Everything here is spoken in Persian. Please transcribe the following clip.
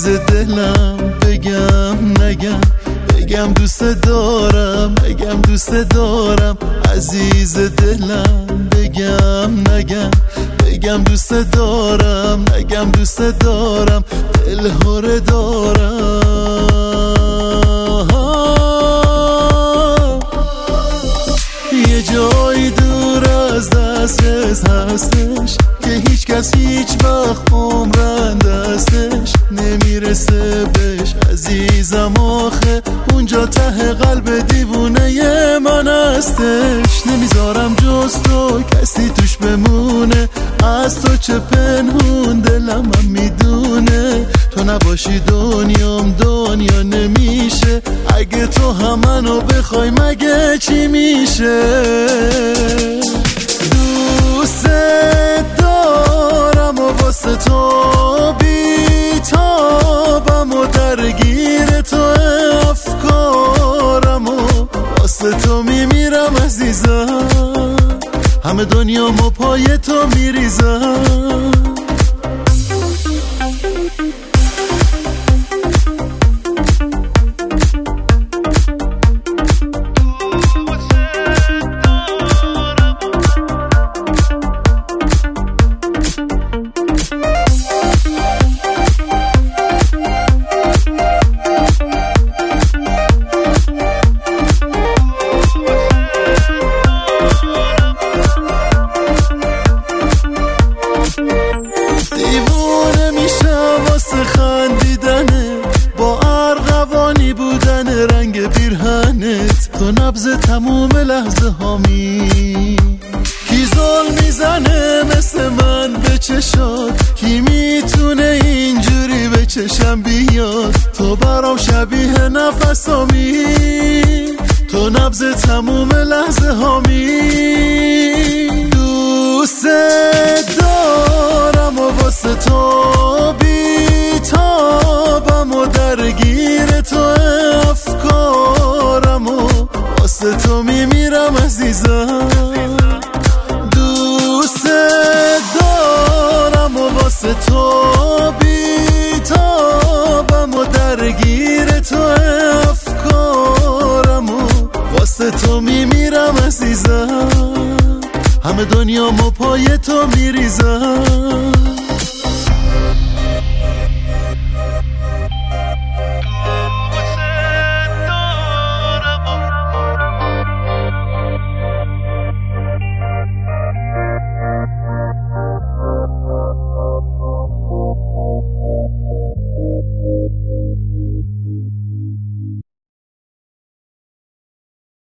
عزیز دلم، بگم نگم، بگم دوست دارم، بگم دوست دارم. عزیز دلم، بگم نگم، بگم دوست دارم، نگم دوست دارم. دل هره دارم، یه جایی دور از دسترس هستش که هیچ کس هیچ وقت عمرن دستش نمیرسه بهش. عزیزم آخه اونجا ته قلب دیوونه من هستش. نمیذارم جز تو کسی توش بمونه، از تو چه پنهون دلم هم میدونه. تو نباشی دنیام دنیا نمیشه، اگه تو هم منو بخوای مگه چی میشه. دوست دارم و واسه تو بیتابم و درگیر تو افکارم و واسه تو میمیرم عزیزم، همه دنیامو پای تو میریزم. دیوونه میشم واسه خندیدنه، با ارغوانی بودن رنگ پیرهنت. تو نبض تموم لحظه هامی، کی ظلم میزنه مثل من به چشات، کی میتونه اینجوری به چشم بیاد. تو برام شبیه نفسامی، تو نبض تموم لحظه هامی. دوست دارم و واسه تو بیتابم و درگیر تو افکارم و واسه تو میمیرم عزیزم. دوست دارم و واسه تو بیتابم و درگیر تو افکارم و واسه تو میمیرم عزیزم، همه دنیامو پای تو میریزم.